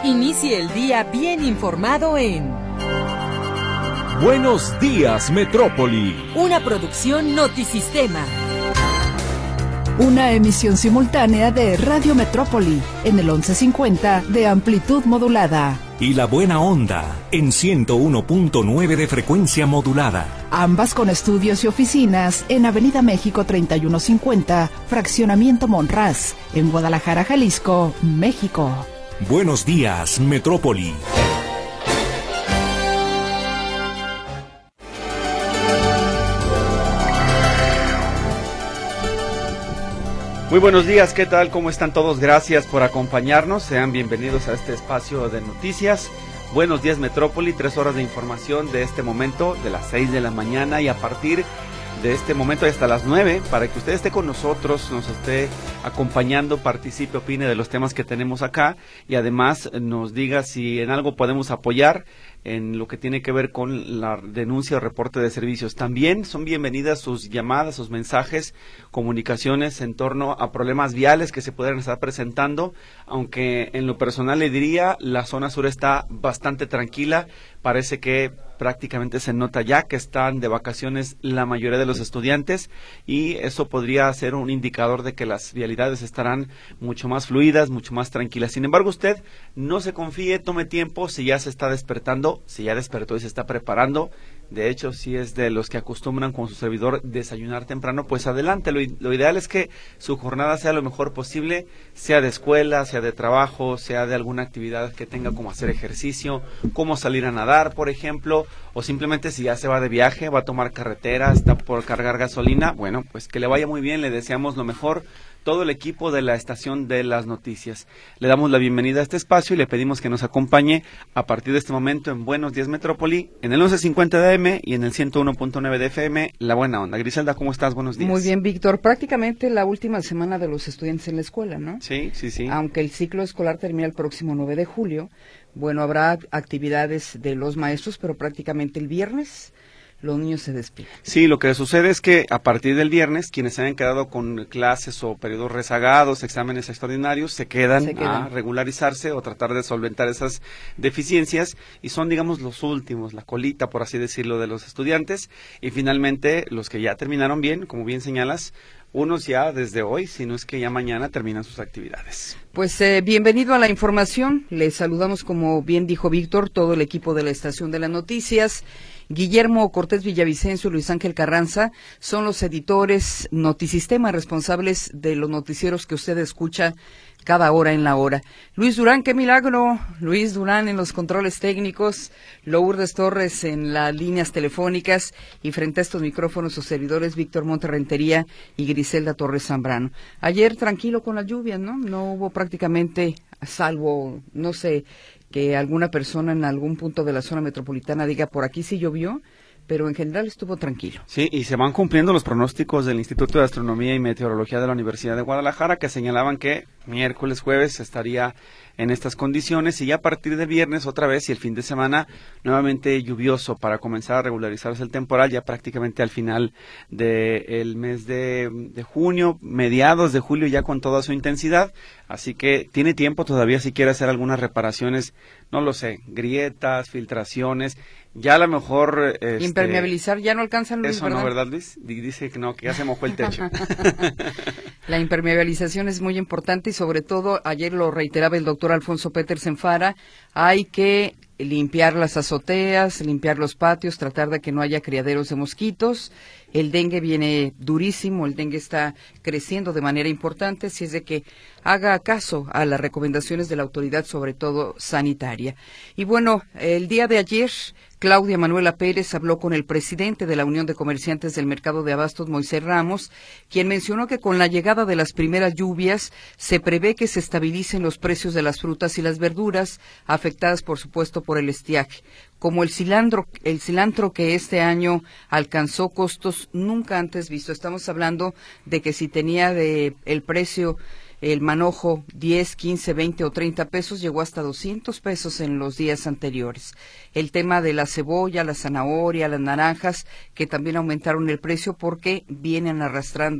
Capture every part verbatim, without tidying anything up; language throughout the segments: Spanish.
Inicie el día bien informado en Buenos Días, Metrópoli. Una producción Notisistema. Una emisión simultánea de Radio Metrópoli en el once cincuenta de amplitud modulada. Y La Buena Onda en ciento uno punto nueve de frecuencia modulada. Ambas con estudios y oficinas en Avenida México treinta y uno cincuenta, Fraccionamiento Monraz, en Guadalajara, Jalisco, México. Buenos días, Metrópoli. Muy buenos días, ¿qué tal? ¿Cómo están todos? Gracias por acompañarnos, sean bienvenidos a este espacio de noticias. Buenos días, Metrópoli, tres horas de información de este momento, de las seis de la mañana y a partir de este momento hasta las nueve, para que usted esté con nosotros, nos esté acompañando, participe, opine de los temas que tenemos acá y además nos diga si en algo podemos apoyar en lo que tiene que ver con la denuncia o reporte de servicios. También son bienvenidas sus llamadas, sus mensajes, comunicaciones en torno a problemas viales que se pudieran estar presentando, aunque en lo personal le diría, la zona sur está bastante tranquila, parece que prácticamente se nota ya que están de vacaciones la mayoría de los estudiantes y eso podría ser un indicador de que las vialidades estarán mucho más fluidas, mucho más tranquilas. Sin embargo, usted no se confíe, tome tiempo, si ya se está despertando, si ya despertó y se está preparando. De hecho, si es de los que acostumbran con su servidor desayunar temprano, pues adelante. Lo, lo ideal es que su jornada sea lo mejor posible, sea de escuela, sea de trabajo, sea de alguna actividad que tenga como hacer ejercicio, como salir a nadar, por ejemplo, o simplemente si ya se va de viaje, va a tomar carretera, está por cargar gasolina, bueno, pues que le vaya muy bien, le deseamos lo mejor. Todo el equipo de la estación de las noticias. Le damos la bienvenida a este espacio y le pedimos que nos acompañe a partir de este momento en Buenos Días Metrópoli, en el once cincuenta de A M y en el ciento uno punto nueve de F M, La Buena Onda. Griselda, ¿cómo estás? Buenos días. Muy bien, Víctor. Prácticamente la última semana de los estudiantes en la escuela, ¿no? Sí, sí, sí. Aunque el ciclo escolar termina el próximo nueve de julio, bueno, habrá actividades de los maestros, pero prácticamente el viernes los niños se despiden. Sí, lo que sucede es que a partir del viernes, quienes se hayan quedado con clases o periodos rezagados, exámenes extraordinarios, se quedan, se quedan a regularizarse o tratar de solventar esas deficiencias y son, digamos, los últimos, la colita, por así decirlo, de los estudiantes y finalmente los que ya terminaron bien, como bien señalas, unos ya desde hoy, si no es que ya mañana terminan sus actividades. Pues eh, bienvenido a la información, les saludamos como bien dijo Víctor, todo el equipo de la Estación de las Noticias. Guillermo Cortés Villavicencio y Luis Ángel Carranza son los editores Notisistema, responsables de los noticieros que usted escucha cada hora en la hora. Luis Durán, qué milagro, Luis Durán en los controles técnicos, Lourdes Torres en las líneas telefónicas y frente a estos micrófonos sus servidores Víctor Monterrentería y Griselda Torres Zambrano. Ayer tranquilo con las lluvias, ¿no? No hubo prácticamente, salvo, no sé, que alguna persona en algún punto de la zona metropolitana diga por aquí sí llovió, pero en general estuvo tranquilo. Sí, y se van cumpliendo los pronósticos del Instituto de Astronomía y Meteorología de la Universidad de Guadalajara, que señalaban que miércoles, jueves estaría en estas condiciones y ya a partir de viernes otra vez y el fin de semana nuevamente lluvioso para comenzar a regularizarse el temporal ya prácticamente al final del mes de, de junio, mediados de julio ya con toda su intensidad, así que tiene tiempo todavía si quiere hacer algunas reparaciones, no lo sé, grietas, filtraciones, ya a lo mejor... Este, impermeabilizar, ya no alcanzan Luis, eso ¿verdad? no, ¿verdad, Luis? Dice que no, que ya se mojó el techo. La impermeabilización es muy importante y sobre todo, ayer lo reiteraba el doctor Alfonso Petersen Fara, hay que limpiar las azoteas, limpiar los patios, tratar de que no haya criaderos de mosquitos. El dengue viene durísimo, el dengue está creciendo de manera importante, si es de que haga caso a las recomendaciones de la autoridad, sobre todo sanitaria. Y bueno, el día de ayer, Claudia Manuela Pérez habló con el presidente de la Unión de Comerciantes del Mercado de Abastos, Moisés Ramos, quien mencionó que con la llegada de las primeras lluvias se prevé que se estabilicen los precios de las frutas y las verduras, afectadas por supuesto por el estiaje, como el cilantro, el cilantro que este año alcanzó costos nunca antes vistos. Estamos hablando de que si tenía de el precio el manojo diez, quince, veinte o treinta pesos, llegó hasta doscientos pesos en los días anteriores. El tema de la cebolla, la zanahoria, las naranjas, que también aumentaron el precio porque vienen arrastrando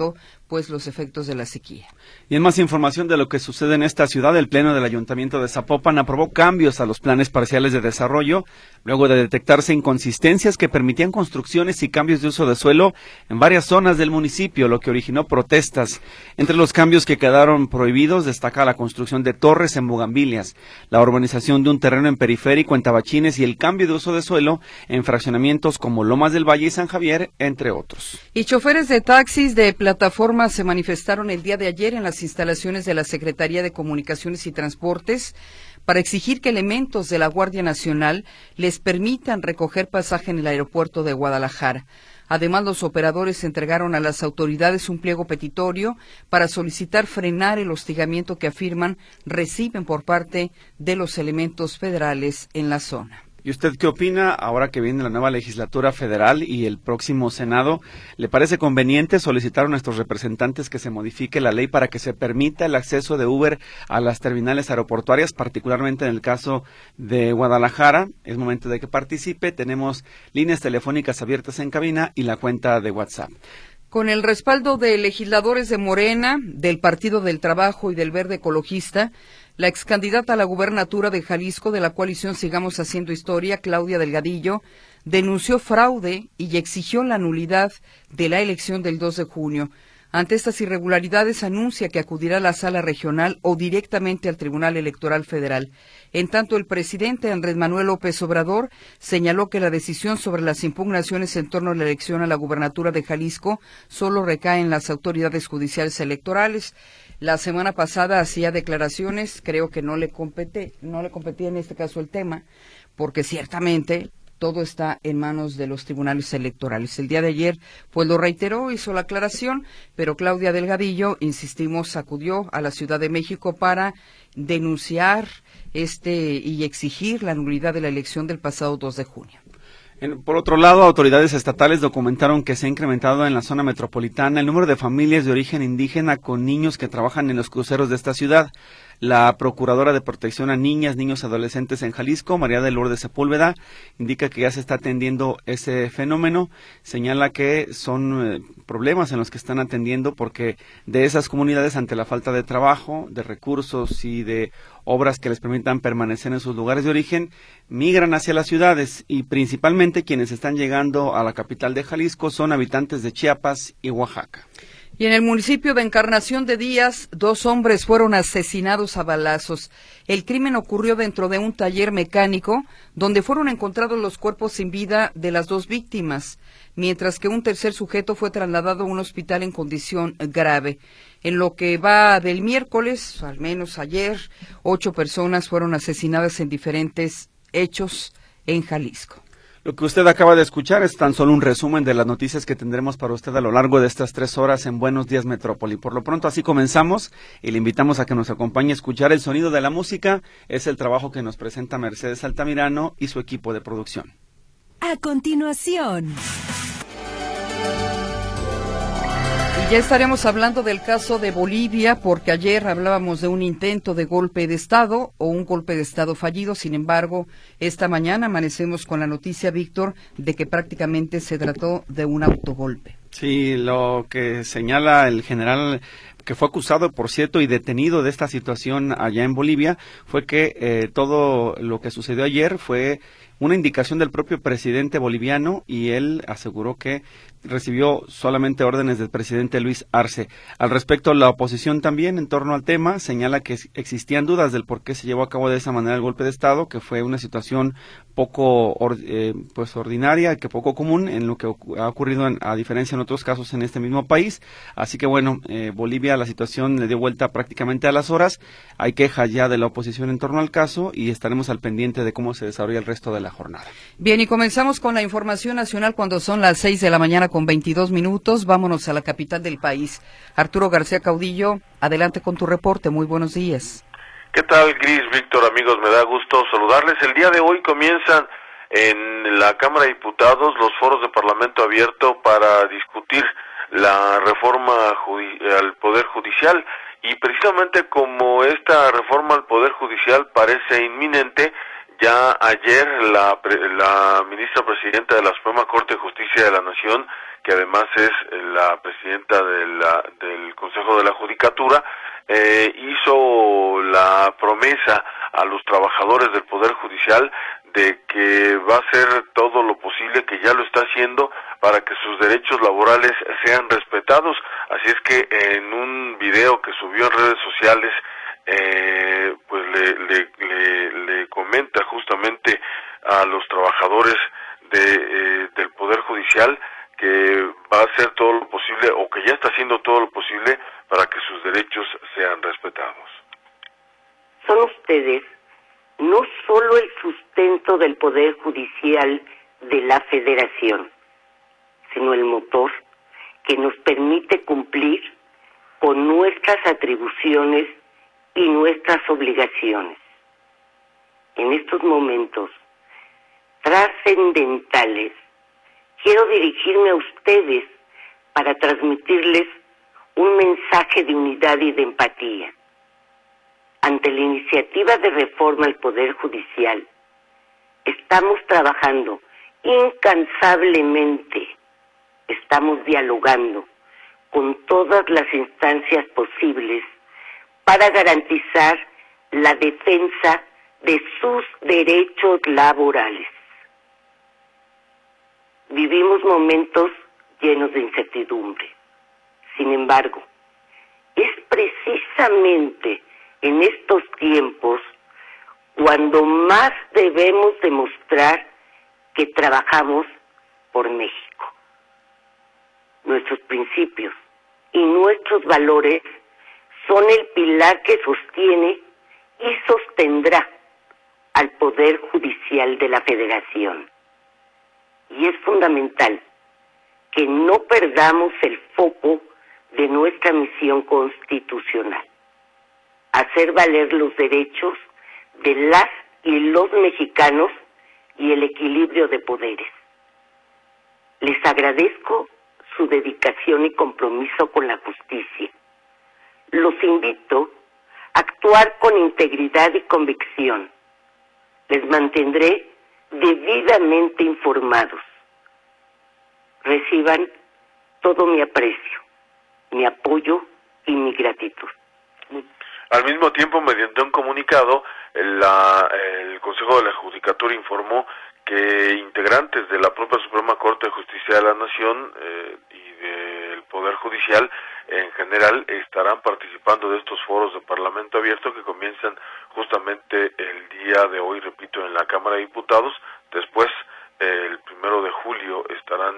pues los efectos de la sequía. Y en más información de lo que sucede en esta ciudad, el Pleno del Ayuntamiento de Zapopan aprobó cambios a los planes parciales de desarrollo, luego de detectarse inconsistencias que permitían construcciones y cambios de uso de suelo en varias zonas del municipio, lo que originó protestas. Entre los cambios que quedaron prohibidos destaca la construcción de torres en bugambilias, la urbanización de un terreno en periférico en Tabachines y el cambio de uso de suelo en fraccionamientos como Lomas del Valle y San Javier, entre otros. Y choferes de taxis de plataforma se manifestaron el día de ayer en las instalaciones de la Secretaría de Comunicaciones y Transportes para exigir que elementos de la Guardia Nacional les permitan recoger pasaje en el aeropuerto de Guadalajara. Además, los operadores entregaron a las autoridades un pliego petitorio para solicitar frenar el hostigamiento que afirman reciben por parte de los elementos federales en la zona. ¿Y usted qué opina ahora que viene la nueva legislatura federal y el próximo Senado? ¿Le parece conveniente solicitar a nuestros representantes que se modifique la ley para que se permita el acceso de Uber a las terminales aeroportuarias, particularmente en el caso de Guadalajara? Es momento de que participe. Tenemos líneas telefónicas abiertas en cabina y la cuenta de WhatsApp. Con el respaldo de legisladores de Morena, del Partido del Trabajo y del Verde Ecologista, la excandidata a la gubernatura de Jalisco de la coalición Sigamos Haciendo Historia, Claudia Delgadillo, denunció fraude y exigió la nulidad de la elección del dos de junio. Ante estas irregularidades, anuncia que acudirá a la sala regional o directamente al Tribunal Electoral Federal. En tanto, el presidente Andrés Manuel López Obrador señaló que la decisión sobre las impugnaciones en torno a la elección a la gubernatura de Jalisco solo recae en las autoridades judiciales electorales. La semana pasada hacía declaraciones, creo que no le compete, no le competía en este caso el tema, porque ciertamente todo está en manos de los tribunales electorales. El día de ayer, pues lo reiteró, hizo la aclaración, pero Claudia Delgadillo, insistimos, acudió a la Ciudad de México para denunciar este y exigir la nulidad de la elección del pasado dos de junio. Por otro lado, autoridades estatales documentaron que se ha incrementado en la zona metropolitana el número de familias de origen indígena con niños que trabajan en los cruceros de esta ciudad. La Procuradora de Protección a Niñas, Niños y Adolescentes en Jalisco, María de Lourdes Sepúlveda, indica que ya se está atendiendo ese fenómeno. Señala que son eh, problemas en los que están atendiendo porque de esas comunidades, ante la falta de trabajo, de recursos y de obras que les permitan permanecer en sus lugares de origen, migran hacia las ciudades y principalmente quienes están llegando a la capital de Jalisco son habitantes de Chiapas y Oaxaca. Y en el municipio de Encarnación de Díaz, dos hombres fueron asesinados a balazos. El crimen ocurrió dentro de un taller mecánico donde fueron encontrados los cuerpos sin vida de las dos víctimas, mientras que un tercer sujeto fue trasladado a un hospital en condición grave. En lo que va del miércoles, al menos ayer, ocho personas fueron asesinadas en diferentes hechos en Jalisco. Lo que usted acaba de escuchar es tan solo un resumen de las noticias que tendremos para usted a lo largo de estas tres horas en Buenos Días Metrópoli. Por lo pronto así comenzamos y le invitamos a que nos acompañe a escuchar el sonido de la música. Es el trabajo que nos presenta Mercedes Altamirano y su equipo de producción. A continuación. Y ya estaremos hablando del caso de Bolivia, porque ayer hablábamos de un intento de golpe de Estado o un golpe de Estado fallido. Sin embargo, esta mañana amanecemos con la noticia, Víctor, de que prácticamente se trató de un autogolpe. Sí, lo que señala el general, que fue acusado, por cierto, y detenido de esta situación allá en Bolivia, fue que eh, todo lo que sucedió ayer fue una indicación del propio presidente boliviano y él aseguró que recibió solamente órdenes del presidente Luis Arce. Al respecto, la oposición también, en torno al tema, señala que existían dudas del por qué se llevó a cabo de esa manera el golpe de Estado, que fue una situación poco or, eh, pues ordinaria, que poco común en lo que ha ocurrido en, a diferencia en otros casos en este mismo país. Así que bueno, eh, Bolivia, la situación le dio vuelta prácticamente a las horas. Hay quejas ya de la oposición en torno al caso y estaremos al pendiente de cómo se desarrolla el resto de la jornada. Bien, y comenzamos con la información nacional cuando son las seis de la mañana con veintidós minutos. Vámonos a la capital del país. Arturo García Caudillo, adelante con tu reporte. Muy buenos días. ¿Qué tal, Gris, Víctor, amigos? Me da gusto saludarles. El día de hoy comienzan en la Cámara de Diputados los foros de Parlamento Abierto para discutir la reforma al Poder Judicial. Y precisamente como esta reforma al Poder Judicial parece inminente, Ya ayer la, la ministra presidenta de la Suprema Corte de Justicia de la Nación, que además es la presidenta de la, del Consejo de la Judicatura, eh, hizo la promesa a los trabajadores del Poder Judicial de que va a hacer todo lo posible, que ya lo está haciendo, para que sus derechos laborales sean respetados. Así es que en un video que subió en redes sociales, eh, pues le, le, le, le comenta justamente a los trabajadores de, eh, del Poder Judicial que va a hacer todo lo posible, o que ya está haciendo todo lo posible, para que sus derechos sean respetados. Son ustedes no solo el sustento del Poder Judicial de la Federación, sino el motor que nos permite cumplir con nuestras atribuciones y nuestras obligaciones. En estos momentos trascendentales, quiero dirigirme a ustedes para transmitirles un mensaje de unidad y de empatía. Ante la iniciativa de reforma al Poder Judicial, estamos trabajando incansablemente, estamos dialogando con todas las instancias posibles para garantizar la defensa de sus derechos laborales. Vivimos momentos llenos de incertidumbre. Sin embargo, es precisamente en estos tiempos cuando más debemos demostrar que trabajamos por México. Nuestros principios y nuestros valores son el pilar que sostiene y sostendrá al Poder Judicial de la Federación. Y es fundamental que no perdamos el foco de nuestra misión constitucional: hacer valer los derechos de las y los mexicanos y el equilibrio de poderes. Les agradezco su dedicación y compromiso con la justicia. Los invito a actuar con integridad y convicción. Les mantendré debidamente informados. Reciban todo mi aprecio, mi apoyo y mi gratitud. Al mismo tiempo, mediante un comunicado, la, el Consejo de la Judicatura informó que integrantes de la propia Suprema Corte de Justicia de la Nación eh, y del Poder Judicial en general estarán participando de estos foros de Parlamento Abierto que comienzan justamente el día de hoy, repito, en la Cámara de Diputados. Después, eh, el primero de julio, estarán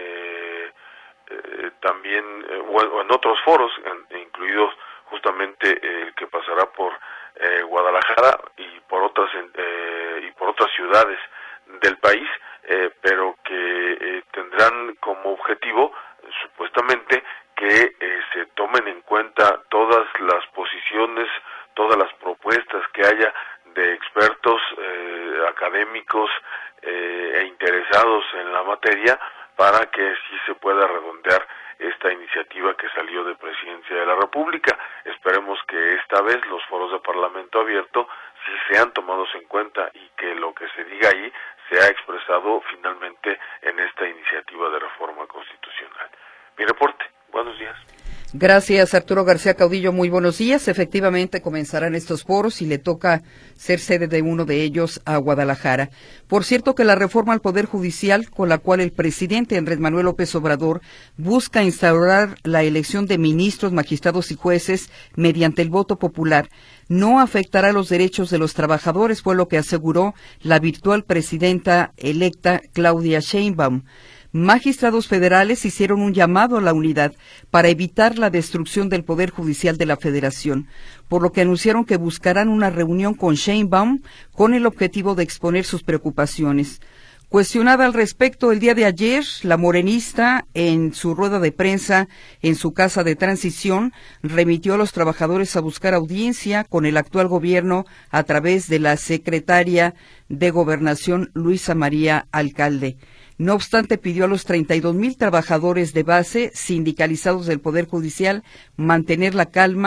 eh, eh, también, eh, o en otros foros, en, incluidos justamente el eh, que pasará por eh, Guadalajara y por otras eh, y por otras ciudades del país, eh, pero que eh, tendrán como objetivo, supuestamente, que eh, se tomen en cuenta todas las posiciones, todas las propuestas que haya de expertos eh, académicos eh, e interesados en la materia, para que sí se pueda redondear esta iniciativa que salió de Presidencia de la República. Esperemos que esta vez los foros de Parlamento Abierto sí sean tomados en cuenta y que lo que se diga ahí sea expresado finalmente en esta iniciativa de reforma constitucional. Mi reporte. Buenos días. Gracias, Arturo García Caudillo. Muy buenos días. Efectivamente, comenzarán estos foros y le toca ser sede de uno de ellos a Guadalajara. Por cierto, que la reforma al Poder Judicial, con la cual el presidente Andrés Manuel López Obrador busca instaurar la elección de ministros, magistrados y jueces mediante el voto popular, no afectará los derechos de los trabajadores, fue lo que aseguró la virtual presidenta electa Claudia Sheinbaum. Magistrados federales hicieron un llamado a la unidad para evitar la destrucción del Poder Judicial de la Federación, por lo que anunciaron que buscarán una reunión con Sheinbaum con el objetivo de exponer sus preocupaciones. Cuestionada al respecto el día de ayer, la morenista, en su rueda de prensa en su casa de transición, remitió a los trabajadores a buscar audiencia con el actual gobierno a través de la secretaria de Gobernación, Luisa María Alcalde. No obstante, pidió a los treinta y dos mil trabajadores de base sindicalizados del Poder Judicial mantener la calma,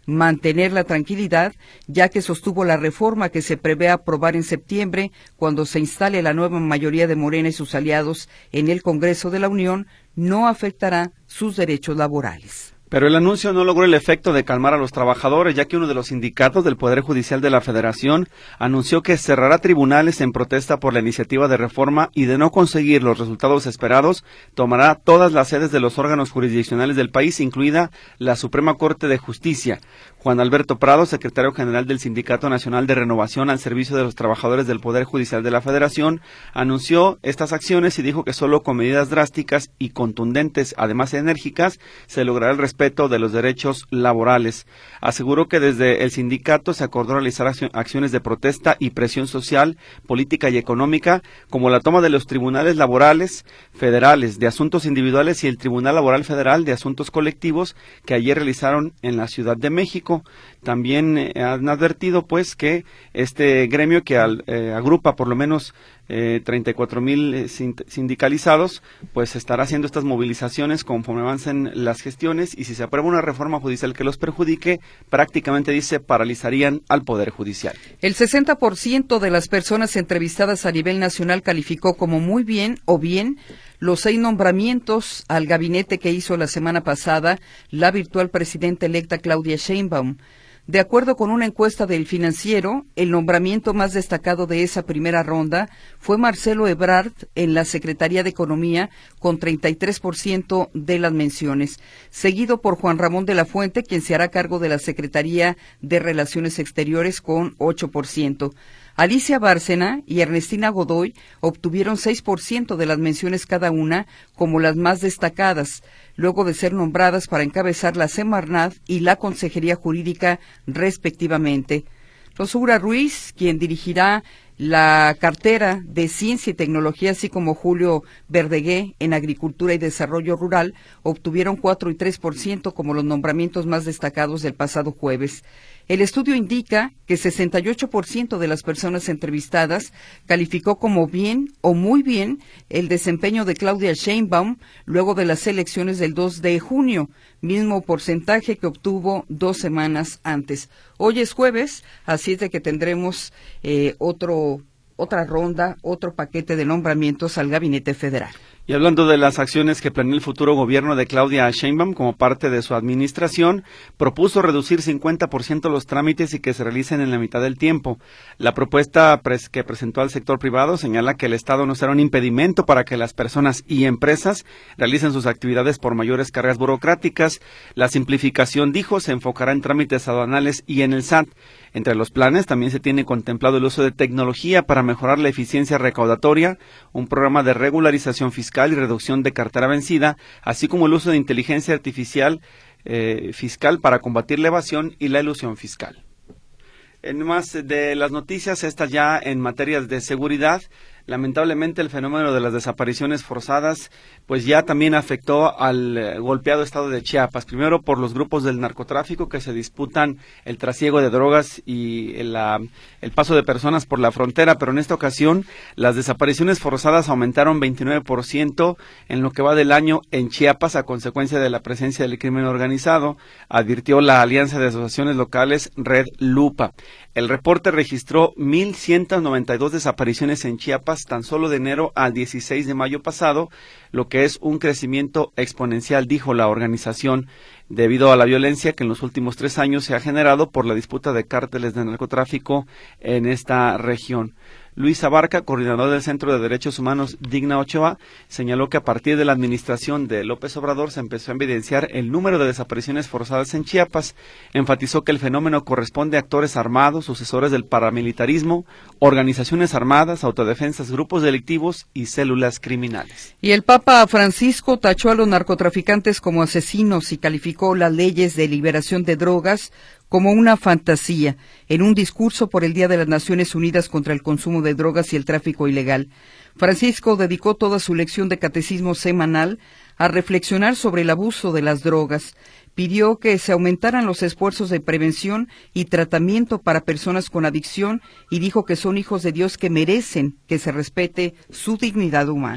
mantener la tranquilidad, ya que sostuvo la reforma que se prevé aprobar en septiembre, cuando se instale la nueva mayoría de Morena y sus aliados en el Congreso de la Unión, no afectará sus derechos laborales. Pero el anuncio no logró el efecto de calmar a los trabajadores, ya que uno de los sindicatos del Poder Judicial de la Federación anunció que cerrará tribunales en protesta por la iniciativa de reforma y, de no conseguir los resultados esperados, tomará todas las sedes de los órganos jurisdiccionales del país, incluida la Suprema Corte de Justicia. Juan Alberto Prado, secretario general del Sindicato Nacional de Renovación al Servicio de los Trabajadores del Poder Judicial de la Federación, anunció estas acciones y dijo que solo con medidas drásticas y contundentes, además enérgicas, se logrará el respeto de los derechos laborales. Aseguró que desde el sindicato se acordó realizar acciones de protesta y presión social, política y económica, como la toma de los tribunales laborales federales de asuntos individuales y el Tribunal Laboral Federal de Asuntos Colectivos, que ayer realizaron en la Ciudad de México. También eh, han advertido pues que este gremio que al, eh, agrupa por lo menos eh, treinta y cuatro mil eh, sindicalizados, pues estará haciendo estas movilizaciones conforme avancen las gestiones, y si se aprueba una reforma judicial que los perjudique, prácticamente dice paralizarían al Poder Judicial. El sesenta por ciento de las personas entrevistadas a nivel nacional calificó como muy bien o bien los seis nombramientos al gabinete que hizo la semana pasada la virtual presidenta electa Claudia Sheinbaum. De acuerdo con una encuesta del Financiero, el nombramiento más destacado de esa primera ronda fue Marcelo Ebrard en la Secretaría de Economía, con treinta y tres por ciento de las menciones, seguido por Juan Ramón de la Fuente, quien se hará cargo de la Secretaría de Relaciones Exteriores, con ocho por ciento. Alicia Bárcena y Ernestina Godoy obtuvieron seis por ciento de las menciones cada una como las más destacadas, luego de ser nombradas para encabezar la Semarnat y la Consejería Jurídica, respectivamente. Rosura Ruiz, quien dirigirá la cartera de Ciencia y Tecnología, así como Julio Verdegué en Agricultura y Desarrollo Rural, obtuvieron cuatro y tres por ciento como los nombramientos más destacados del pasado jueves. El estudio indica que sesenta y ocho por ciento de las personas entrevistadas calificó como bien o muy bien el desempeño de Claudia Sheinbaum luego de las elecciones del dos de junio, mismo porcentaje que obtuvo dos semanas antes. Hoy es jueves, así es de que tendremos eh, otro otra ronda, otro paquete de nombramientos al Gabinete Federal. Y hablando de las acciones que planea el futuro gobierno de Claudia Sheinbaum como parte de su administración, propuso reducir cincuenta por ciento los trámites y que se realicen en la mitad del tiempo. La propuesta pres que presentó al sector privado señala que el Estado no será un impedimento para que las personas y empresas realicen sus actividades por mayores cargas burocráticas. La simplificación, dijo, se enfocará en trámites aduanales y en el S A T. Entre los planes también se tiene contemplado el uso de tecnología para mejorar la eficiencia recaudatoria, un programa de regularización fiscal y reducción de cartera vencida, así como el uso de inteligencia artificial eh, fiscal para combatir la evasión y la elusión fiscal. En más de las noticias, estas ya en materias de seguridad, lamentablemente el fenómeno de las desapariciones forzadas pues ya también afectó al eh, golpeado estado de Chiapas, primero por los grupos del narcotráfico que se disputan el trasiego de drogas y el, la, el paso de personas por la frontera, pero en esta ocasión las desapariciones forzadas aumentaron veintinueve por ciento en lo que va del año en Chiapas a consecuencia de la presencia del crimen organizado, advirtió la Alianza de Asociaciones Locales Red Lupa. El reporte registró mil ciento noventa y dos desapariciones en Chiapas tan solo de enero al dieciséis de mayo pasado, lo que es un crecimiento exponencial, dijo la organización, debido a la violencia que en los últimos tres años se ha generado por la disputa de cárteles de narcotráfico en esta región. Luis Abarca, coordinador del Centro de Derechos Humanos Digna Ochoa, señaló que a partir de la administración de López Obrador se empezó a evidenciar el número de desapariciones forzadas en Chiapas. Enfatizó que el fenómeno corresponde a actores armados, sucesores del paramilitarismo, organizaciones armadas, autodefensas, grupos delictivos y células criminales. Y el Papa Francisco tachó a los narcotraficantes como asesinos y calificó las leyes de liberación de drogas como una fantasía, en un discurso por el Día de las Naciones Unidas contra el consumo de drogas y el tráfico ilegal. Francisco dedicó toda su lección de catecismo semanal a reflexionar sobre el abuso de las drogas. Pidió que se aumentaran los esfuerzos de prevención y tratamiento para personas con adicción y dijo que son hijos de Dios que merecen que se respete su dignidad humana.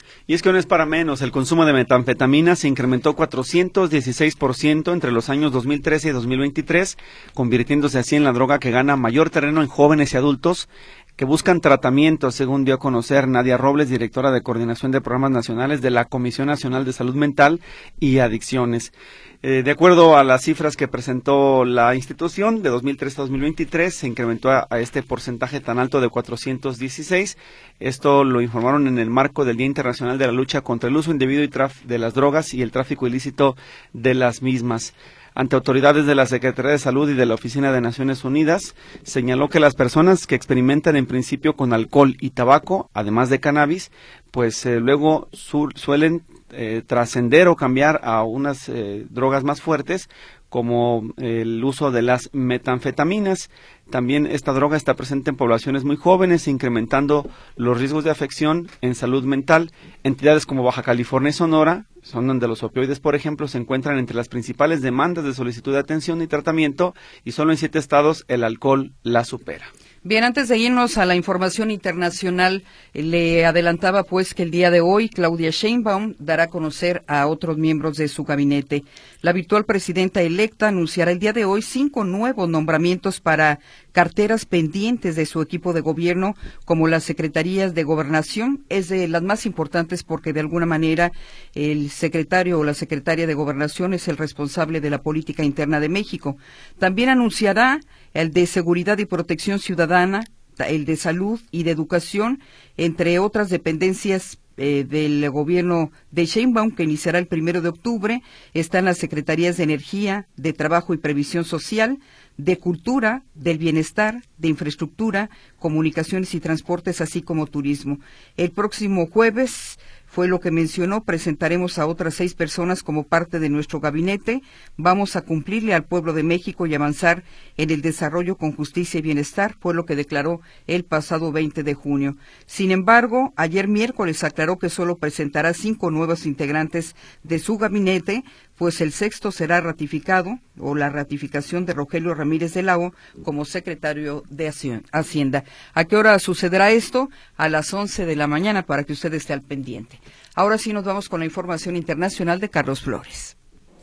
Y es que no es para menos, el consumo de metanfetamina se incrementó cuatrocientos dieciséis por ciento entre los años dos mil trece y dos mil veintitrés, convirtiéndose así en la droga que gana mayor terreno en jóvenes y adultos que buscan tratamiento, según dio a conocer Nadia Robles, directora de Coordinación de Programas Nacionales de la Comisión Nacional de Salud Mental y Adicciones. Eh, de acuerdo a las cifras que presentó la institución, de dos mil trece a dos mil veintitrés se incrementó a, a este porcentaje tan alto de cuatrocientos dieciséis. Esto lo informaron en el marco del Día Internacional de la Lucha contra el Uso Indebido y traf- de las Drogas y el Tráfico Ilícito de las mismas. Ante autoridades de la Secretaría de Salud y de la Oficina de Naciones Unidas, señaló que las personas que experimentan en principio con alcohol y tabaco, además de cannabis, pues eh, luego su- suelen eh, trascender o cambiar a unas eh, drogas más fuertes, como el uso de las metanfetaminas. También esta droga está presente en poblaciones muy jóvenes, incrementando los riesgos de afección en salud mental. Entidades como Baja California y Sonora, son donde los opioides, por ejemplo, se encuentran entre las principales demandas de solicitud de atención y tratamiento, y solo en siete estados el alcohol la supera. Bien, antes de irnos a la información internacional, le adelantaba pues que el día de hoy Claudia Sheinbaum dará a conocer a otros miembros de su gabinete. La virtual presidenta electa anunciará el día de hoy cinco nuevos nombramientos para carteras pendientes de su equipo de gobierno, como las secretarías de gobernación, es de las más importantes porque de alguna manera el secretario o la secretaria de gobernación es el responsable de la política interna de México. También anunciará el de seguridad y protección ciudadana, el de salud y de educación, entre otras dependencias eh, del gobierno de Sheinbaum, que iniciará el primero de octubre. Están las secretarías de Energía, de Trabajo y Previsión Social, de Cultura, del Bienestar, de Infraestructura, Comunicaciones y Transportes, así como Turismo. El próximo jueves, fue lo que mencionó, presentaremos a otras seis personas como parte de nuestro gabinete. Vamos a cumplirle al pueblo de México y avanzar en el desarrollo con justicia y bienestar, fue lo que declaró el pasado veinte de junio. Sin embargo, ayer miércoles aclaró que solo presentará cinco nuevos integrantes de su gabinete, pues el sexto será ratificado, o la ratificación de Rogelio Ramírez de la O como secretario de Hacienda. ¿A qué hora sucederá esto? A las once de la mañana, para que usted esté al pendiente. Ahora sí nos vamos con la información internacional de Carlos Flores.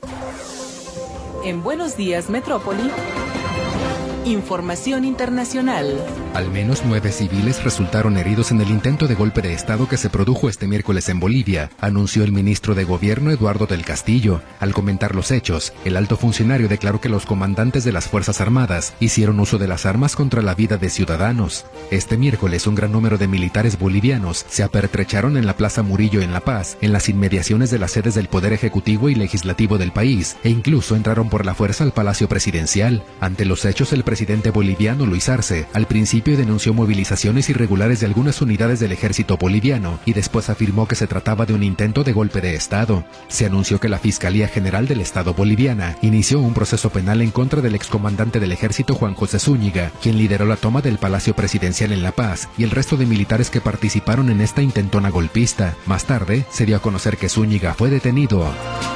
En Buenos Días, Metrópoli, información internacional. Al menos nueve civiles resultaron heridos en el intento de golpe de Estado que se produjo este miércoles en Bolivia, anunció el ministro de Gobierno Eduardo del Castillo. Al comentar los hechos, el alto funcionario declaró que los comandantes de las Fuerzas Armadas hicieron uso de las armas contra la vida de ciudadanos. Este miércoles, un gran número de militares bolivianos se apertrecharon en la Plaza Murillo en La Paz, en las inmediaciones de las sedes del Poder Ejecutivo y Legislativo del país, e incluso entraron por la fuerza al Palacio Presidencial. Ante los hechos, el presidente boliviano Luis Arce al principio denunció movilizaciones irregulares de algunas unidades del ejército boliviano y después afirmó que se trataba de un intento de golpe de Estado. Se anunció que la Fiscalía General del Estado boliviana inició un proceso penal en contra del excomandante del ejército Juan José Zúñiga, quien lideró la toma del Palacio Presidencial en La Paz, y el resto de militares que participaron en esta intentona golpista. Más tarde, se dio a conocer que Zúñiga fue detenido.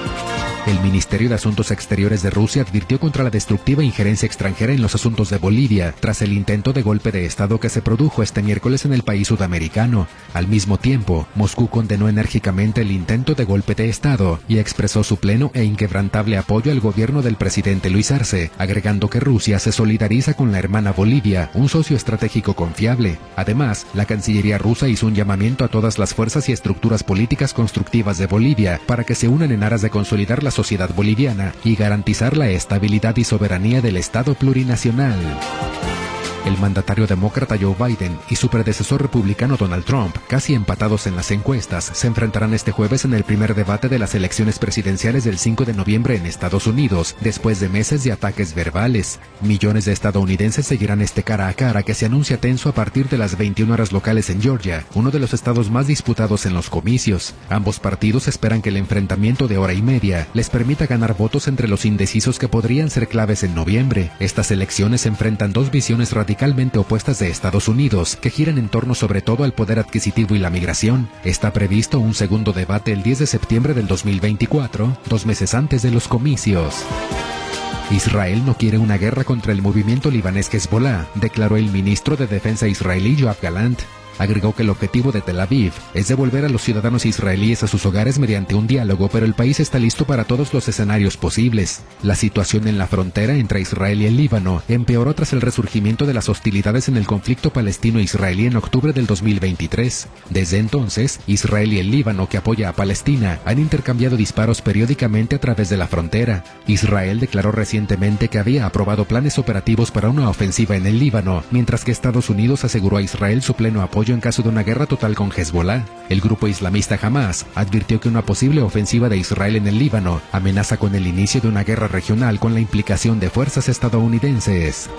El Ministerio de Asuntos Exteriores de Rusia advirtió contra la destructiva injerencia extranjera en los asuntos de Bolivia, tras el intento de golpe de Estado que se produjo este miércoles en el país sudamericano. Al mismo tiempo, Moscú condenó enérgicamente el intento de golpe de Estado y expresó su pleno e inquebrantable apoyo al gobierno del presidente Luis Arce, agregando que Rusia se solidariza con la hermana Bolivia, un socio estratégico confiable. Además, la Cancillería rusa hizo un llamamiento a todas las fuerzas y estructuras políticas constructivas de Bolivia para que se unan en aras de consolidar la sociedad boliviana y garantizar la estabilidad y soberanía del Estado plurinacional. El mandatario demócrata Joe Biden y su predecesor republicano Donald Trump, casi empatados en las encuestas, se enfrentarán este jueves en el primer debate de las elecciones presidenciales del cinco de noviembre en Estados Unidos, después de meses de ataques verbales. Millones de estadounidenses seguirán este cara a cara que se anuncia tenso a partir de las veintiuna horas locales en Georgia, uno de los estados más disputados en los comicios. Ambos partidos esperan que el enfrentamiento de hora y media les permita ganar votos entre los indecisos que podrían ser claves en noviembre. Estas elecciones enfrentan dos visiones radicales radicalmente opuestas de Estados Unidos, que giran en torno sobre todo al poder adquisitivo y la migración. Está previsto un segundo debate el diez de septiembre del dos mil veinticuatro, dos meses antes de los comicios. Israel no quiere una guerra contra el movimiento libanés Hezbollah, declaró el ministro de Defensa israelí Yoav Gallant. Agregó que el objetivo de Tel Aviv es devolver a los ciudadanos israelíes a sus hogares mediante un diálogo, pero el país está listo para todos los escenarios posibles. La situación en la frontera entre Israel y el Líbano empeoró tras el resurgimiento de las hostilidades en el conflicto palestino-israelí en octubre del dos mil veintitrés. Desde entonces, Israel y el Líbano, que apoya a Palestina, han intercambiado disparos periódicamente a través de la frontera. Israel declaró recientemente que había aprobado planes operativos para una ofensiva en el Líbano, mientras que Estados Unidos aseguró a Israel su pleno apoyo en caso de una guerra total con Hezbollah. El grupo islamista Hamas advirtió que una posible ofensiva de Israel en el Líbano amenaza con el inicio de una guerra regional con la implicación de fuerzas estadounidenses.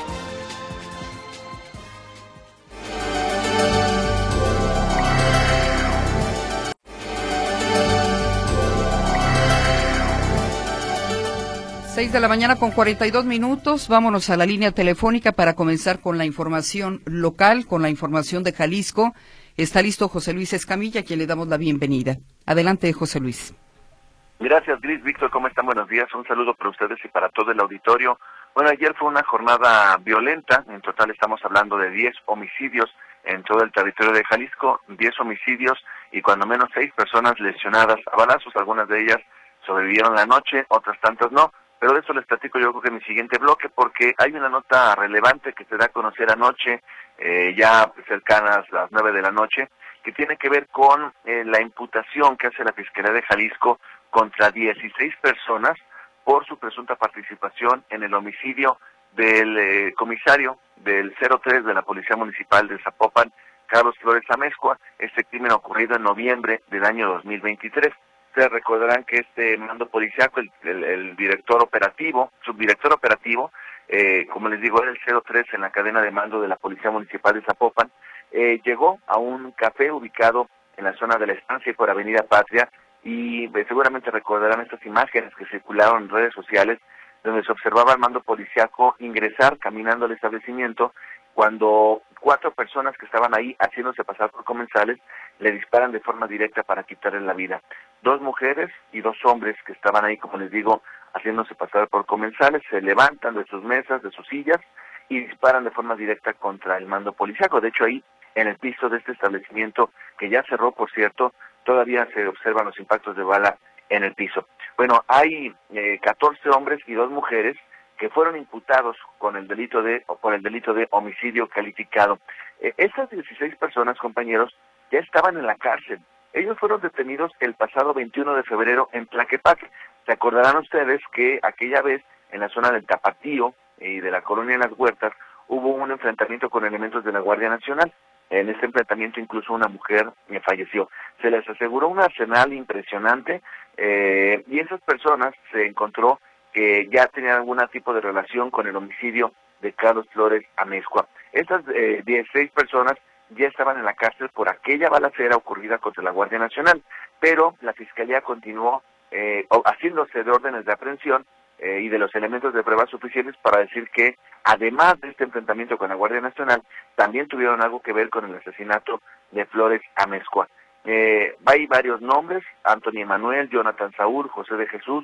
seis de la mañana con cuarenta y dos minutos. Vámonos a la línea telefónica para comenzar con la información local, con la información de Jalisco. Está listo José Luis Escamilla, a quien le damos la bienvenida. Adelante, José Luis. Gracias, Gris. Víctor, ¿cómo están? Buenos días. Un saludo para ustedes y para todo el auditorio. Bueno, ayer fue una jornada violenta. En total estamos hablando de diez homicidios en todo el territorio de Jalisco, diez homicidios y cuando menos seis personas lesionadas a balazos. Algunas de ellas sobrevivieron la noche, otras tantas no. Pero de eso les platico yo creo que en mi siguiente bloque, porque hay una nota relevante que se da a conocer anoche, eh, ya cercanas las nueve de la noche, que tiene que ver con eh, la imputación que hace la Fiscalía de Jalisco contra dieciséis personas por su presunta participación en el homicidio del eh, comisario del cero tres de la Policía Municipal de Zapopan, Carlos Flores Amezcua, este crimen ocurrido en noviembre del año dos mil veintitrés. Ustedes recordarán que este mando policiaco, el, el, el director operativo, subdirector operativo, eh, como les digo, era el cero tres en la cadena de mando de la Policía Municipal de Zapopan, eh, llegó a un café ubicado en la zona de la Estancia y por Avenida Patria, y eh, seguramente recordarán estas imágenes que circularon en redes sociales, donde se observaba al mando policiaco ingresar caminando al establecimiento, cuando cuatro personas que estaban ahí haciéndose pasar por comensales le disparan de forma directa para quitarle la vida. Dos mujeres y dos hombres que estaban ahí, como les digo, haciéndose pasar por comensales, se levantan de sus mesas, de sus sillas y disparan de forma directa contra el mando policiaco. De hecho, ahí en el piso de este establecimiento, que ya cerró, por cierto, todavía se observan los impactos de bala en el piso. Bueno, hay eh, catorce hombres y dos mujeres que fueron imputados con el delito de o por el delito de homicidio calificado. Eh, estas dieciséis personas, compañeros, ya estaban en la cárcel. Ellos fueron detenidos el pasado veintiuno de febrero en Tlaquepaque. Se acordarán ustedes que aquella vez en la zona del Tapatío y de la colonia de las Huertas hubo un enfrentamiento con elementos de la Guardia Nacional. En este enfrentamiento incluso una mujer eh, falleció. Se les aseguró un arsenal impresionante eh, y esas personas se encontró que ya tenían algún tipo de relación con el homicidio de Carlos Flores Amezcua. Estas eh, dieciséis personas ya estaban en la cárcel por aquella balacera ocurrida contra la Guardia Nacional, pero la Fiscalía continuó eh, haciéndose de órdenes de aprehensión eh, y de los elementos de pruebas suficientes para decir que, además de este enfrentamiento con la Guardia Nacional, también tuvieron algo que ver con el asesinato de Flores Amezcua. Eh, hay varios nombres: Anthony Emanuel, Jonathan Saúl, José de Jesús,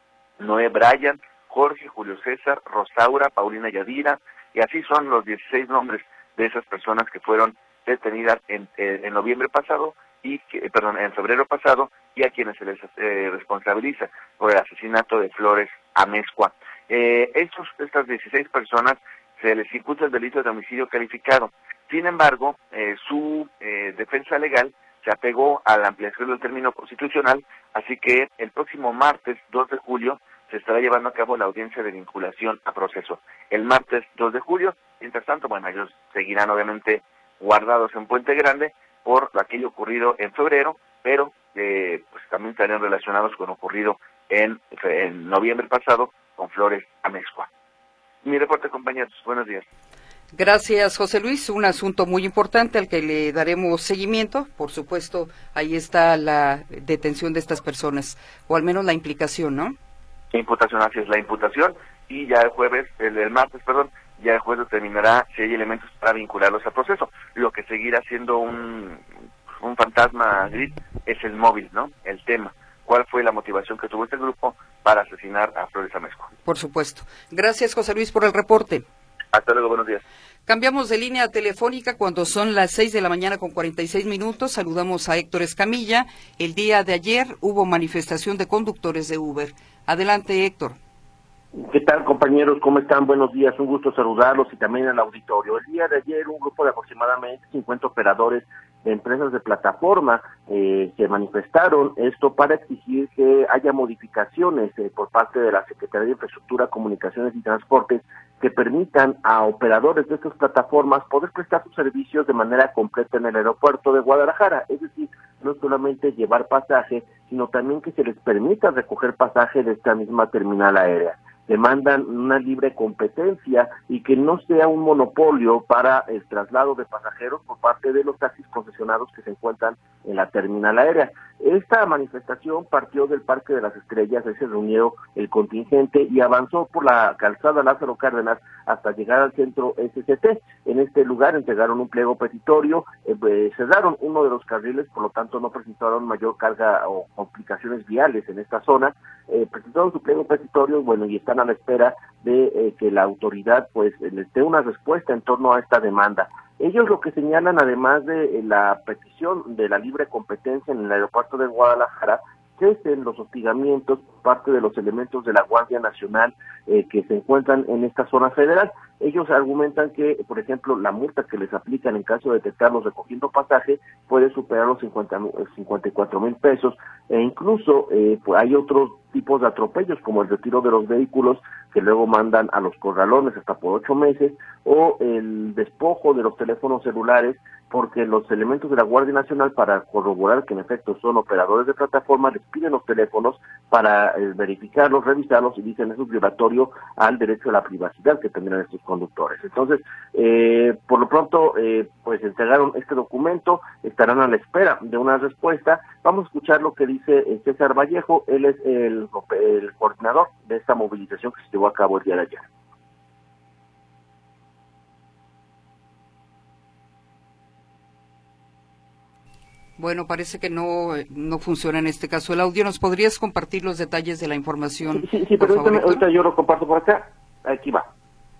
Noé Bryan, Jorge, Julio César, Rosaura, Paulina Yadira, y así son los dieciséis nombres de esas personas que fueron detenidas en, en, en noviembre pasado y que, perdón, en febrero pasado, y a quienes se les eh, responsabiliza por el asesinato de Flores Amezcua. Eh, estos, estas dieciséis personas se les imputa el delito de homicidio calificado. Sin embargo, eh, su eh, defensa legal se apegó a la ampliación del término constitucional, así que el próximo martes dos de julio se estará llevando a cabo la audiencia de vinculación a proceso. El martes dos de julio, mientras tanto, bueno, ellos seguirán obviamente guardados en Puente Grande por aquello ocurrido en febrero, pero eh, pues también estarían relacionados con lo ocurrido en, en noviembre pasado con Flores Amezcua. Mi reporte, compañeros. Buenos días. Gracias, José Luis. Un asunto muy importante al que le daremos seguimiento. Por supuesto, ahí está la detención de estas personas, o al menos la implicación, ¿no? Imputación, así es, la imputación, y ya el jueves, el, el martes, perdón, ya el juez determinará si hay elementos para vincularlos al proceso. Lo que seguirá siendo un, un fantasma gris es el móvil, ¿no? El tema. ¿Cuál fue la motivación que tuvo este grupo para asesinar a Flores Amezcua? Por supuesto. Gracias, José Luis, por el reporte. Hasta luego, buenos días. Cambiamos de línea telefónica cuando son las seis de la mañana con cuarenta y seis minutos. Saludamos a Héctor Escamilla. El día de ayer hubo manifestación de conductores de Uber. Adelante, Héctor. ¿Qué tal, compañeros? ¿Cómo están? Buenos días, un gusto saludarlos y también al auditorio. El día de ayer un grupo de aproximadamente cincuenta operadores de empresas de plataforma eh, se manifestaron, esto para exigir que haya modificaciones eh, por parte de la Secretaría de Infraestructura, Comunicaciones y Transportes que permitan a operadores de estas plataformas poder prestar sus servicios de manera completa en el aeropuerto de Guadalajara, es decir, no solamente llevar pasaje, sino también que se les permita recoger pasaje de esta misma terminal aérea. Demandan una libre competencia y que no sea un monopolio para el traslado de pasajeros por parte de los taxis concesionados que se encuentran en la terminal aérea. Esta manifestación partió del Parque de las Estrellas, ahí se reunió el contingente y avanzó por la calzada Lázaro Cárdenas hasta llegar al centro S C T. En este lugar entregaron un pliego petitorio, eh, cerraron uno de los carriles, por lo tanto no presentaron mayor carga o complicaciones viales en esta zona. Eh, presentaron su pliego petitorio, bueno, y están a la espera de eh, que la autoridad pues les dé una respuesta en torno a esta demanda. Ellos lo que señalan, además de eh, la petición de la libre competencia en el aeropuerto de Guadalajara, cesen los hostigamientos por parte de los elementos de la Guardia Nacional eh, que se encuentran en esta zona federal. Ellos argumentan que, por ejemplo, la multa que les aplican en caso de detectarlos recogiendo pasaje puede superar los cincuenta, cincuenta y cuatro mil pesos, e incluso eh, pues hay otros tipos de atropellos como el retiro de los vehículos que luego mandan a los corralones hasta por ocho meses, o el despojo de los teléfonos celulares, porque los elementos de la Guardia Nacional, para corroborar que en efecto son operadores de plataforma, les piden los teléfonos para eh, verificarlos, revisarlos, y dicen eso es violatorio al derecho a la privacidad que tendrán estos conductores. Entonces, eh, por lo pronto, eh, pues entregaron este documento, estarán a la espera de una respuesta. Vamos a escuchar lo que dice César Vallejo, él es el, el coordinador de esta movilización que se llevó a cabo el día de ayer. Bueno, parece que no no funciona en este caso el audio. ¿Nos podrías compartir los detalles de la información? Sí, sí, sí pero favor, ahorita yo lo comparto por acá. Aquí va.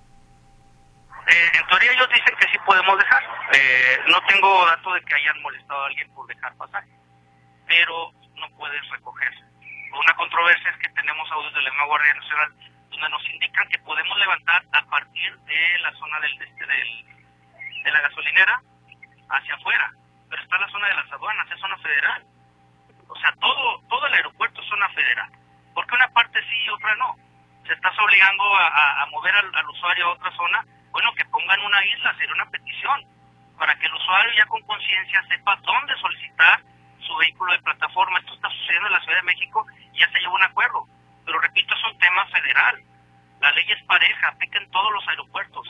Eh, en teoría ellos dicen que sí podemos dejar. Eh, no tengo dato de que hayan molestado a alguien por dejar pasaje, pero no puedes recoger. Una controversia es que tenemos audios de la misma Guardia Nacional donde nos indican que podemos levantar a partir de la zona del, este, del de la gasolinera hacia afuera, pero está la zona de las aduanas, es zona federal. O sea, todo todo el aeropuerto es zona federal. ¿Por qué una parte sí y otra no? Se estás obligando a, a, a mover al, al usuario a otra zona. Bueno, que pongan una isla, sería una petición, para que el usuario ya con conciencia sepa dónde solicitar su vehículo de plataforma. Esto está sucediendo en la Ciudad de México y ya se llevó un acuerdo. Pero repito, es un tema federal. La ley es pareja, aplica en todos los aeropuertos.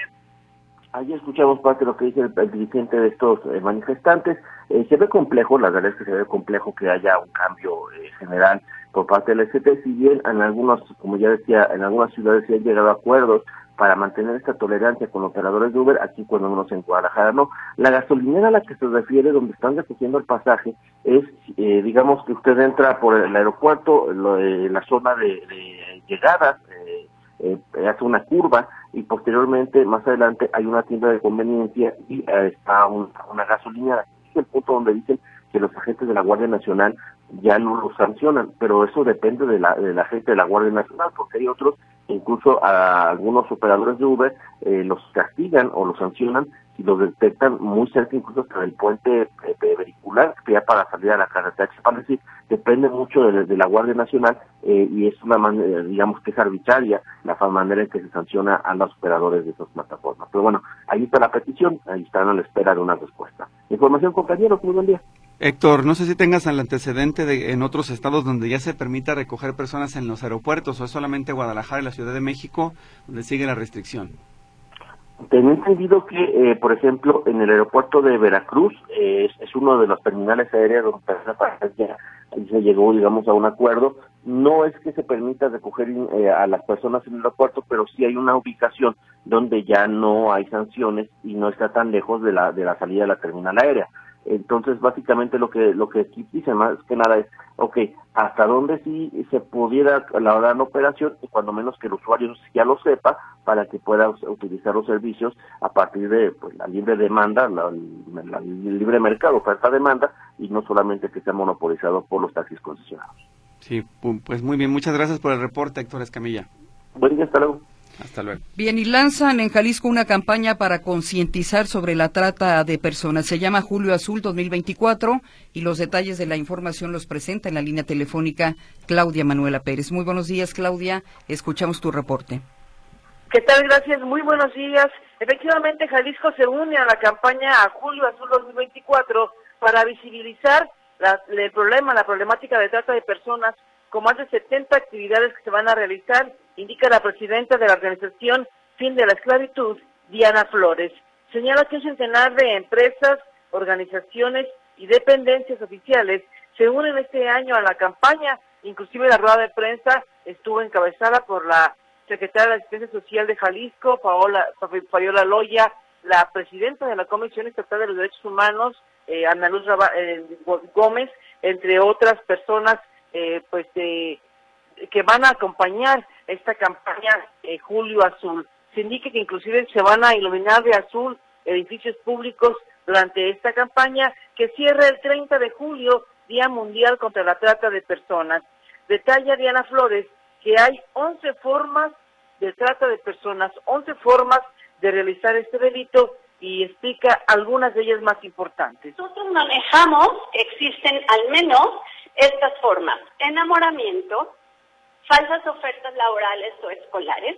Ahí escuchamos parte de lo que dice el, el dirigente de estos eh, manifestantes. Eh, se ve complejo, la verdad es que se ve complejo que haya un cambio eh, general por parte del S T, si bien en algunos, como ya decía, en algunas ciudades se han llegado a acuerdos para mantener esta tolerancia con operadores de Uber, aquí cuando menos en Guadalajara no. La gasolinera a la que se refiere, donde están recogiendo el pasaje, es, eh, digamos que usted entra por el aeropuerto, lo, eh, la zona de, de llegadas, eh, eh, hace una curva, y posteriormente, más adelante, hay una tienda de conveniencia y eh, está un, una gasolinera. Es el punto donde dicen que los agentes de la Guardia Nacional ya no los sancionan, pero eso depende de la, de la gente de la Guardia Nacional, porque hay otros, incluso a algunos operadores de Uber, eh, los castigan o los sancionan si los detectan muy cerca, incluso hasta el puente eh, vehicular, que ya para salir a la carretera. Es decir, depende mucho de, de la Guardia Nacional eh, y es una manera, digamos que es arbitraria la manera en que se sanciona a los operadores de esas plataformas. Pero bueno, ahí está la petición, ahí están a la espera de una respuesta. Información, compañeros, muy buen día. Héctor, no sé si tengas el antecedente de en otros estados donde ya se permita recoger personas en los aeropuertos, o es solamente Guadalajara y la Ciudad de México donde sigue la restricción. Tengo entendido que, eh, por ejemplo, en el aeropuerto de Veracruz, eh, es, es uno de los terminales aéreos donde ya se llegó, digamos, a un acuerdo. No es que se permita recoger eh, a las personas en el aeropuerto, pero sí hay una ubicación donde ya no hay sanciones y no está tan lejos de la de la salida de la terminal aérea. Entonces, básicamente lo que lo que aquí dicen más que nada es, ok, hasta dónde sí se pudiera elaborar la operación, y cuando menos que el usuario ya lo sepa, para que pueda utilizar los servicios a partir de pues, la libre demanda, la, la, el libre mercado, oferta-demanda, y no solamente que sea monopolizado por los taxis concesionados. Sí, pues muy bien, muchas gracias por el reporte, Héctor Escamilla. Buen día, hasta luego. Hasta luego. Bien, y lanzan en Jalisco una campaña para concientizar sobre la trata de personas. Se llama Julio Azul dos mil veinticuatro y los detalles de la información los presenta en la línea telefónica Claudia Manuela Pérez. Muy buenos días, Claudia. Escuchamos tu reporte. ¿Qué tal? Gracias. Muy buenos días. Efectivamente, Jalisco se une a la campaña a Julio Azul dos mil veinticuatro para visibilizar la, el problema, la problemática de trata de personas, con más de setenta actividades que se van a realizar, indica la presidenta de la organización Fin de la Esclavitud, Diana Flores. Señala que un centenar de empresas, organizaciones y dependencias oficiales se unen este año a la campaña. Inclusive la rueda de prensa estuvo encabezada por la secretaria de Asistencia Social de Jalisco, Paola, Fabiola Loya, la presidenta de la Comisión Estatal de los Derechos Humanos, eh, Ana Luz Raba, eh, Gómez, entre otras personas eh, pues eh, que van a acompañar esta campaña eh, Julio Azul. Se indica que inclusive se van a iluminar de azul edificios públicos durante esta campaña, que cierra el treinta de julio, Día Mundial contra la Trata de Personas. Detalla Diana Flores que hay once formas de trata de personas, once formas de realizar este delito, y explica algunas de ellas más importantes. Nosotros manejamos que existen al menos estas formas: enamoramiento, falsas ofertas laborales o escolares,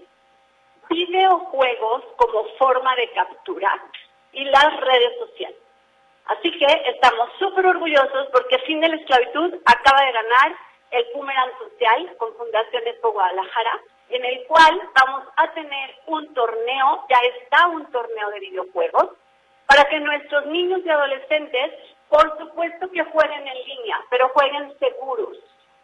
videojuegos como forma de captura y las redes sociales. Así que estamos súper orgullosos porque Fin de la Esclavitud acaba de ganar el Boomerang Social con Fundación Expo Guadalajara, en el cual vamos a tener un torneo, ya está un torneo de videojuegos, para que nuestros niños y adolescentes, por supuesto que jueguen en línea, pero jueguen seguros.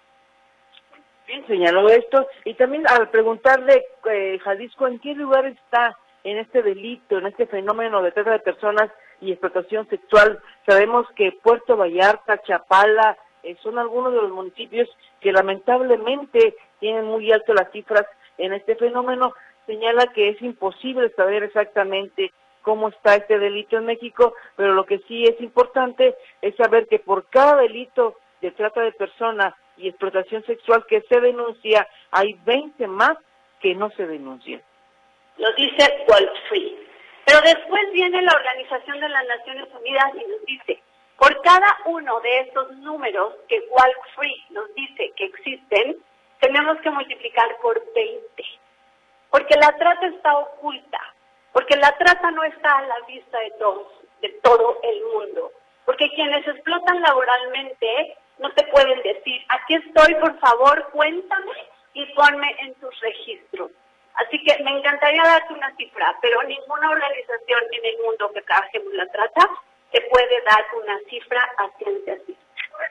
Bien, señaló esto, y también al preguntarle, eh, Jalisco, ¿en qué lugar está en este delito, en este fenómeno de trata de personas y explotación sexual? Sabemos que Puerto Vallarta, Chapala, eh, son algunos de los municipios que lamentablemente tienen muy altas las cifras en este fenómeno. Señala que es imposible saber exactamente cómo está este delito en México, pero lo que sí es importante es saber que por cada delito de trata de personas y explotación sexual que se denuncia, hay veinte más que no se denuncian. Lo dice Walk Free. Pero después viene la Organización de las Naciones Unidas y nos dice, por cada uno de estos números que Walk Free nos dice que existen, tenemos que multiplicar por veinte. Porque la trata está oculta, porque la trata no está a la vista de todos, de todo el mundo. Porque quienes explotan laboralmente no te pueden decir, aquí estoy, por favor, cuéntame y ponme en tus registros. Así que me encantaría darte una cifra, pero ninguna organización en el mundo que trabajemos la trata te puede dar una cifra a ciencia cierta.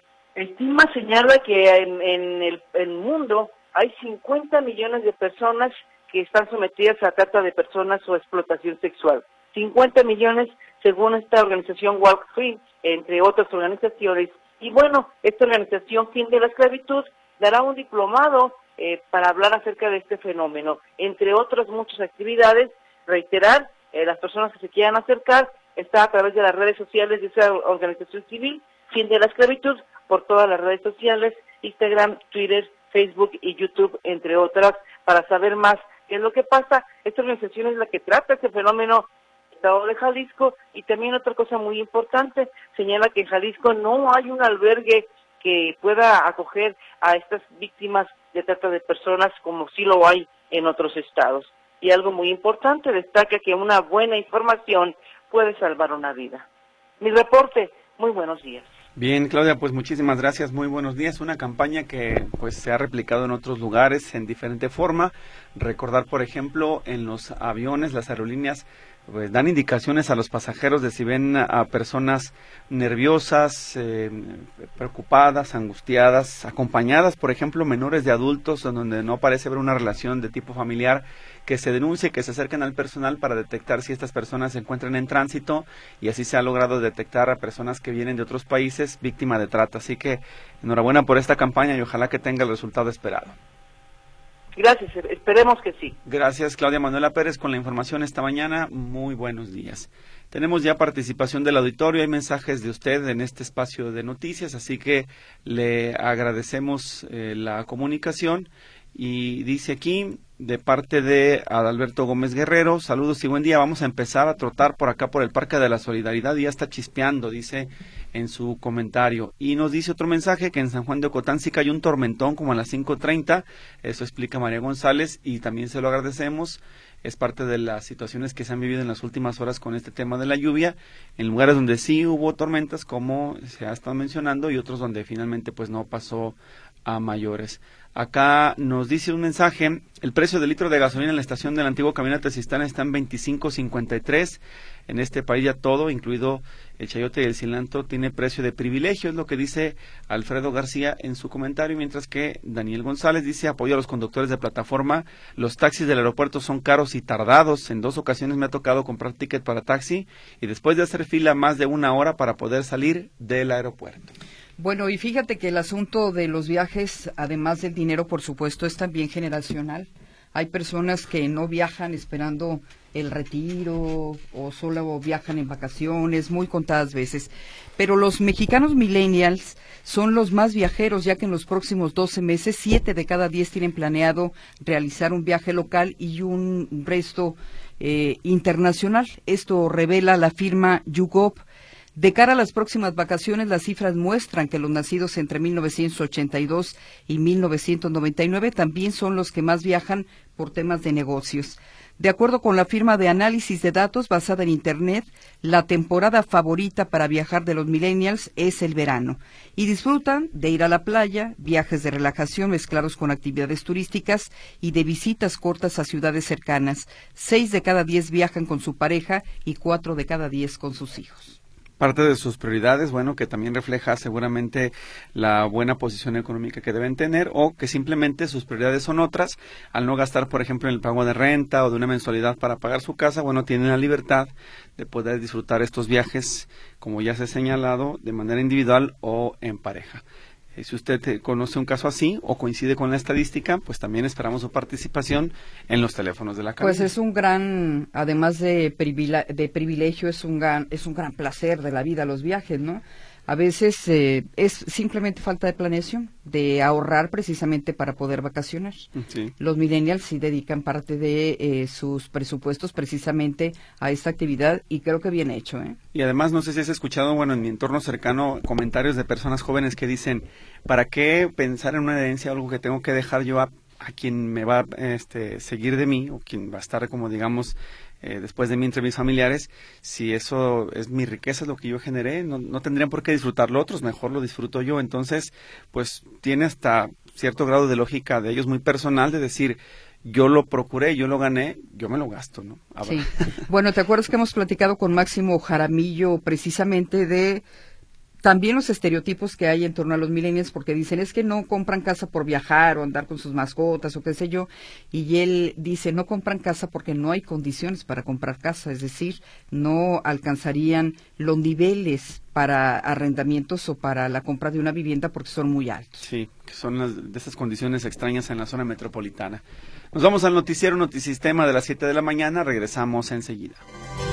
Estima señala que en, en el, el mundo hay cincuenta millones de personas que están sometidas a trata de personas o explotación sexual. cincuenta millones según esta organización Walk Free, entre otras organizaciones. Y bueno, esta organización Fin de la Esclavitud dará un diplomado eh, para hablar acerca de este fenómeno, entre otras muchas actividades. Reiterar, eh, las personas que se quieran acercar, está a través de las redes sociales de esa organización civil, Fin de la Esclavitud, por todas las redes sociales, Instagram, Twitter, Facebook y YouTube, entre otras, para saber más qué es lo que pasa. Esta organización es la que trata este fenómeno en el estado de Jalisco. Y también otra cosa muy importante, señala que en Jalisco no hay un albergue que pueda acoger a estas víctimas de trata de personas como sí lo hay en otros estados. Y algo muy importante, destaca que una buena información puede salvar una vida. Mi reporte, muy buenos días. Bien, Claudia, pues muchísimas gracias, muy buenos días. Una campaña que pues se ha replicado en otros lugares en diferente forma. Recordar, por ejemplo, en los aviones, las aerolíneas pues dan indicaciones a los pasajeros de si ven a personas nerviosas, eh, preocupadas, angustiadas, acompañadas, por ejemplo, menores de adultos, en donde no parece haber una relación de tipo familiar, que se denuncie, que se acerquen al personal para detectar si estas personas se encuentran en tránsito, y así se ha logrado detectar a personas que vienen de otros países víctima de trata. Así que enhorabuena por esta campaña y ojalá que tenga el resultado esperado. Gracias, esperemos que sí. Gracias, Claudia Manuela Pérez, con la información esta mañana. Muy buenos días. Tenemos ya participación del auditorio, hay mensajes de usted en este espacio de noticias, así que le agradecemos eh, la comunicación. Y dice aquí, de parte de Adalberto Gómez Guerrero, saludos y buen día, vamos a empezar a trotar por acá por el Parque de la Solidaridad y ya está chispeando, dice en su comentario. Y nos dice otro mensaje que en San Juan de Ocotán sí cayó un tormentón como a las cinco treinta, eso explica María González y también se lo agradecemos. Es parte de las situaciones que se han vivido en las últimas horas con este tema de la lluvia, en lugares donde sí hubo tormentas, como se ha estado mencionando, y otros donde finalmente pues no pasó a mayores. Acá nos dice un mensaje, el precio del litro de gasolina en la estación del antiguo Camino a Tezistán está en veinticinco cincuenta y tres. En este país ya todo, incluido el chayote y el cilantro, tiene precio de privilegio, es lo que dice Alfredo García en su comentario, mientras que Daniel González dice, apoyo a los conductores de plataforma, los taxis del aeropuerto son caros y tardados, en dos ocasiones me ha tocado comprar ticket para taxi y después de hacer fila más de una hora para poder salir del aeropuerto. Bueno, y fíjate que el asunto de los viajes, además del dinero, por supuesto, es también generacional. Hay personas que no viajan esperando el retiro o solo viajan en vacaciones, muy contadas veces. Pero los mexicanos millennials son los más viajeros, ya que en los próximos doce meses, siete de cada diez tienen planeado realizar un viaje local y un resto eh, internacional. Esto revela la firma YouGov. De cara a las próximas vacaciones, las cifras muestran que los nacidos entre mil novecientos ochenta y dos y mil novecientos noventa y nueve también son los que más viajan por temas de negocios. De acuerdo con la firma de análisis de datos basada en Internet, la temporada favorita para viajar de los millennials es el verano y disfrutan de ir a la playa, viajes de relajación mezclados con actividades turísticas y de visitas cortas a ciudades cercanas. Seis de cada diez viajan con su pareja y cuatro de cada diez con sus hijos. Parte de sus prioridades, bueno, que también refleja seguramente la buena posición económica que deben tener o que simplemente sus prioridades son otras. Al no gastar, por ejemplo, en el pago de renta o de una mensualidad para pagar su casa, bueno, tienen la libertad de poder disfrutar estos viajes, como ya se ha señalado, de manera individual o en pareja. Eh, si usted conoce un caso así o coincide con la estadística, pues también esperamos su participación en los teléfonos de la cabina. Pues es un gran, además de, privile- de privilegio, es un gran, es un gran placer de la vida los viajes, ¿no? A veces eh, es simplemente falta de planeación, de ahorrar precisamente para poder vacacionar. Sí. Los millennials sí dedican parte de eh, sus presupuestos precisamente a esta actividad y creo que bien hecho, ¿eh? Y además, no sé si has escuchado, bueno, en mi entorno cercano, comentarios de personas jóvenes que dicen, ¿para qué pensar en una herencia, algo que tengo que dejar yo a, a quien me va a este, seguir de mí o quien va a estar como, digamos, Eh, después de mí entre mis familiares, si eso es mi riqueza, es lo que yo generé, no, no tendrían por qué disfrutarlo otros, mejor lo disfruto yo. Entonces, pues tiene hasta cierto grado de lógica de ellos muy personal de decir, yo lo procuré, yo lo gané, yo me lo gasto, ¿no? Ahora. Sí. Bueno, ¿te acuerdas que hemos platicado con Máximo Jaramillo precisamente de también los estereotipos que hay en torno a los millennials, porque dicen es que no compran casa por viajar o andar con sus mascotas o qué sé yo, y él dice no compran casa porque no hay condiciones para comprar casa, es decir, no alcanzarían los niveles para arrendamientos o para la compra de una vivienda porque son muy altos. Sí, que son las, de esas condiciones extrañas en la zona metropolitana. Nos vamos al noticiero Notisistema de las siete de la mañana, regresamos enseguida.